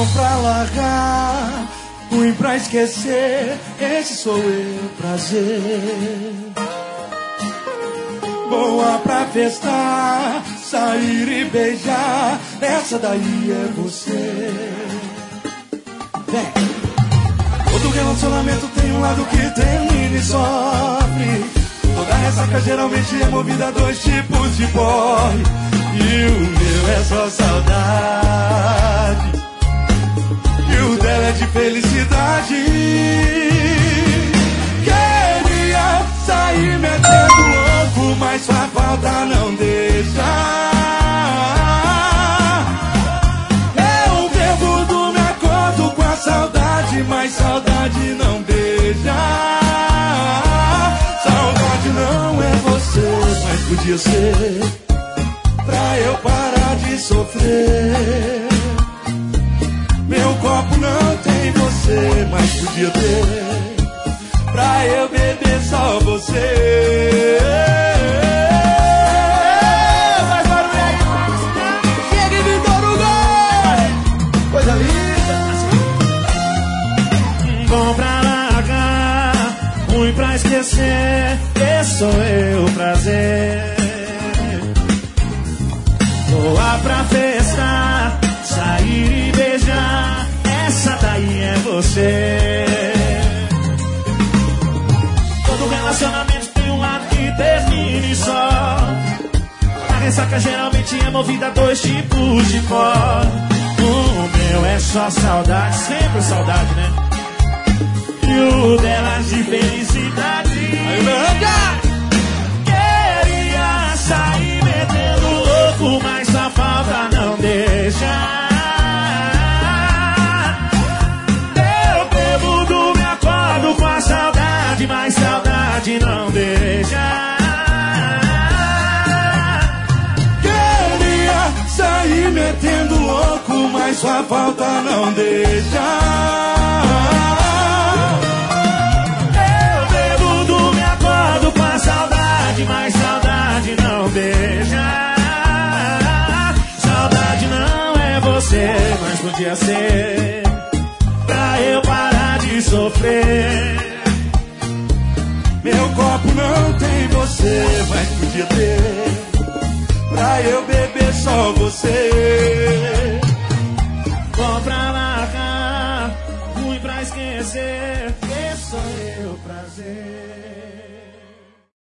Bom pra largar, ruim pra esquecer, esse sou eu, prazer. Boa pra festar, sair e beijar, essa daí é você. Vem. Todo relacionamento tem um lado que termina e sofre. Toda ressaca geralmente é movida a dois tipos de porre. E o meu é só saudade, e o dela é de felicidade. Queria sair metendo louco, mas sua falta não deixa. Eu bebo, me acordo com a saudade, mas saudade não beija. Saudade não é você, mas podia ser, pra eu parar de sofrer. Meu copo não tem você, mas podia ter, pra eu beber só você. Faz barulho aí, chega e me dá no gol. Coisa linda. Bom pra largar, ruim pra esquecer, esse sou eu, prazer. Boa pra festar, sair e beijar, essa daí é você. Todo relacionamento tem um lado que termina e só. A ressaca geralmente é movida a dois tipos de pó. O meu é só saudade, sempre saudade, né? E o dela de felicidade. Queria sair metendo louco, mas sua falta não deixa. Eu bebo, me acordo com a saudade, mas saudade não deixa. Queria sair metendo louco, mas sua falta não deixa. Mas saudade não deixa. Saudade não é você, mas podia ser, pra eu parar de sofrer. Meu copo não tem você, mas podia ter, pra eu beber só você.